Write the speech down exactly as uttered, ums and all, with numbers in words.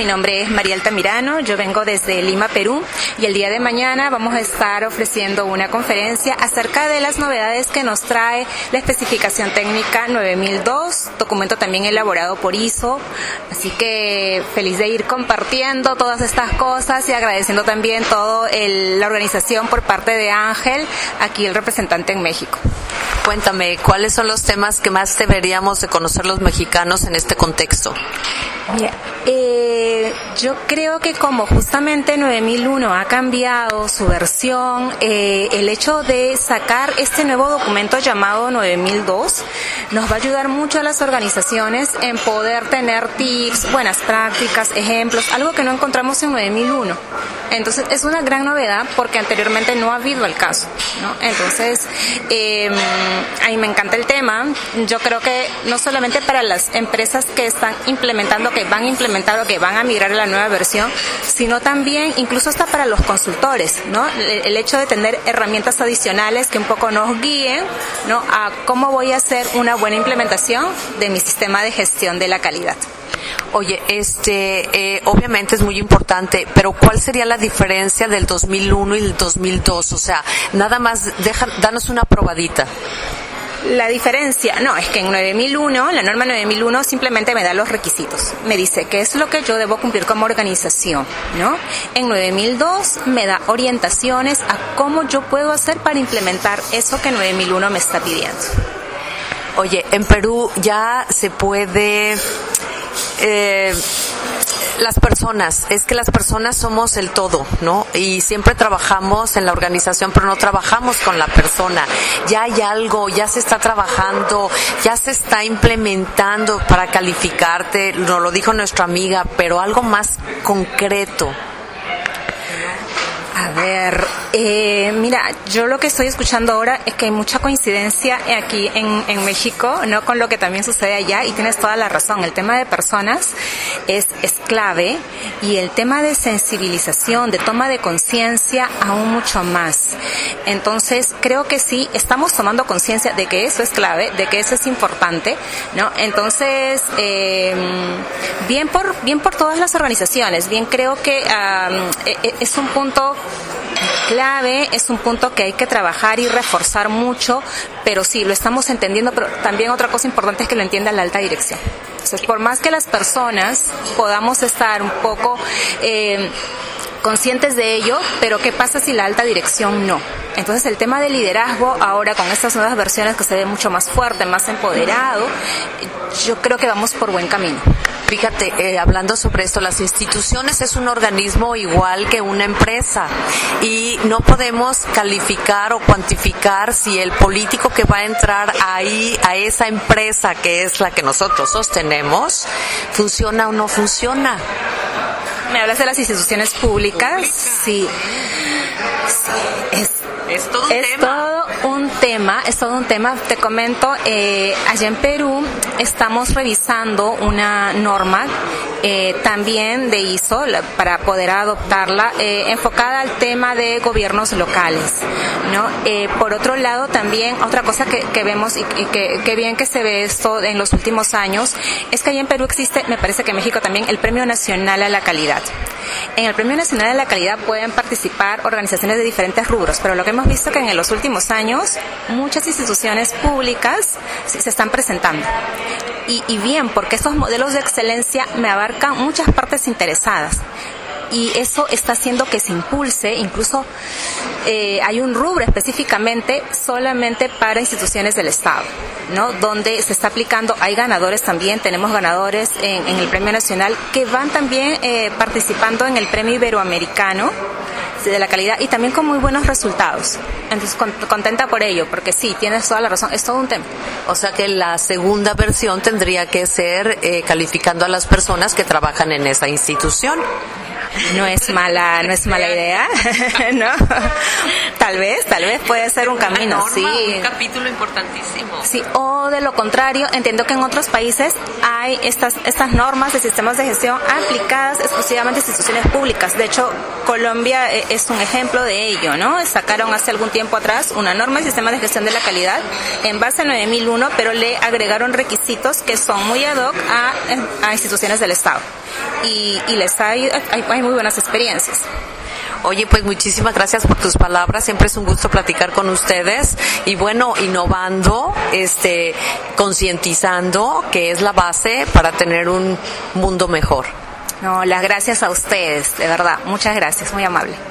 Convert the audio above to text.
mi nombre es María Altamirano, yo vengo desde Lima, Perú, y el día de mañana vamos a estar ofreciendo una conferencia acerca de las novedades que nos trae la especificación técnica nueve mil dos, documento también elaborado por I S O, así que feliz de ir compartiendo todas estas cosas y agradeciendo también toda la organización por parte de Ángel, aquí el representante en México. Cuéntame, ¿cuáles son los temas que más deberíamos de conocer los mexicanos en este contexto? Mira, eh, yo creo que como justamente nueve mil uno ha cambiado su versión, eh, el hecho de sacar este nuevo documento llamado nueve mil dos nos va a ayudar mucho a las organizaciones en poder tener tips, buenas prácticas, ejemplos, algo que no encontramos en nueve mil uno. Entonces es una gran novedad porque anteriormente no ha habido el caso, ¿no? Entonces, eh, a mí me encanta el tema. Yo creo que no solamente para las empresas que están implementando, que van a implementar o que van a migrar a la nueva versión, sino también incluso hasta para los consultores, ¿no? El, el hecho de tener herramientas adicionales que un poco nos guíen, ¿no?, a cómo voy a hacer una buena implementación de mi sistema de gestión de la calidad. Oye, este, eh, obviamente es muy importante, pero ¿cuál sería la diferencia del dos mil uno y el dos mil dos? O sea, nada más, deja, danos una probadita. La diferencia, no, es que en nueve mil uno, la norma nueve mil uno simplemente me da los requisitos. Me dice qué es lo que yo debo cumplir como organización, ¿no? En nueve mil dos me da orientaciones a cómo yo puedo hacer para implementar eso que nueve mil uno me está pidiendo. Oye, en Perú ya se puede... Eh, las personas, es que las personas somos el todo, ¿no? Y siempre trabajamos en la organización, pero no trabajamos con la persona. Ya hay algo, ya se está trabajando, ya se está implementando para calificarte, nos lo dijo nuestra amiga, pero algo más concreto. A ver, eh, mira, yo lo que estoy escuchando ahora es que hay mucha coincidencia aquí en, en México, ¿no?, con lo que también sucede allá, y tienes toda la razón. El tema de personas es, es clave, y el tema de sensibilización, de toma de conciencia, aún mucho más. Entonces, creo que sí, estamos tomando conciencia de que eso es clave, de que eso es importante, ¿no? Entonces, eh, bien por, bien por todas las organizaciones, bien creo que um, es un punto clave, es un punto que hay que trabajar y reforzar mucho, pero sí, lo estamos entendiendo, pero también otra cosa importante es que lo entienda la alta dirección. Entonces, por más que las personas podamos estar un poco eh, conscientes de ello, pero ¿qué pasa si la alta dirección no? Entonces, el tema de liderazgo ahora con estas nuevas versiones que se ve mucho más fuerte, más empoderado, yo creo que vamos por buen camino. Fíjate, eh, hablando sobre esto, las instituciones es un organismo igual que una empresa y no podemos calificar o cuantificar si el político que va a entrar ahí a esa empresa que es la que nosotros sostenemos funciona o no funciona. ¿Me hablas de las instituciones públicas? Sí. Sí. Es, es todo un es tema. todo un tema, es todo un tema. Te comento, eh, allá en Perú estamos revisando una norma eh, también de I S O la, para poder adoptarla, eh, enfocada al tema de gobiernos locales, ¿no? Eh, por otro lado, también otra cosa que, que vemos y, y que, que bien que se ve esto en los últimos años es que allá en Perú existe, me parece que en México también, el Premio Nacional a la Calidad. En el Premio Nacional a la Calidad pueden participar organizaciones de diferentes rubros, pero lo que hemos visto es que en los últimos años muchas instituciones públicas se están presentando. Y, y bien, porque estos modelos de excelencia me abarcan muchas partes interesadas. Y eso está haciendo que se impulse, incluso eh, hay un rubro específicamente solamente para instituciones del Estado, ¿no?, donde se está aplicando, hay ganadores también, tenemos ganadores en, en el Premio Nacional que van también eh, participando en el Premio Iberoamericano de la Calidad y también con muy buenos resultados. Entonces, con, contenta por ello, porque sí, tienes toda la razón, es todo un tema. O sea que la segunda versión tendría que ser eh, calificando a las personas que trabajan en esa institución. No es mala, no es mala idea, ¿no? Tal vez, tal vez puede ser un camino, norma, sí. Un capítulo importantísimo. Sí, o de lo contrario, entiendo que en otros países hay estas estas normas de sistemas de gestión aplicadas exclusivamente a instituciones públicas. De hecho, Colombia es un ejemplo de ello, ¿no? Sacaron hace algún tiempo atrás una norma de sistemas de gestión de la calidad en base a nueve mil uno, pero le agregaron requisitos que son muy ad hoc a, a instituciones del Estado. y, y les hay, hay, hay muy buenas experiencias. Oye, pues muchísimas gracias por tus palabras, siempre es un gusto platicar con ustedes y bueno, innovando, este, concientizando, que es la base para tener un mundo mejor. No, las gracias a ustedes, de verdad, muchas gracias, muy amable.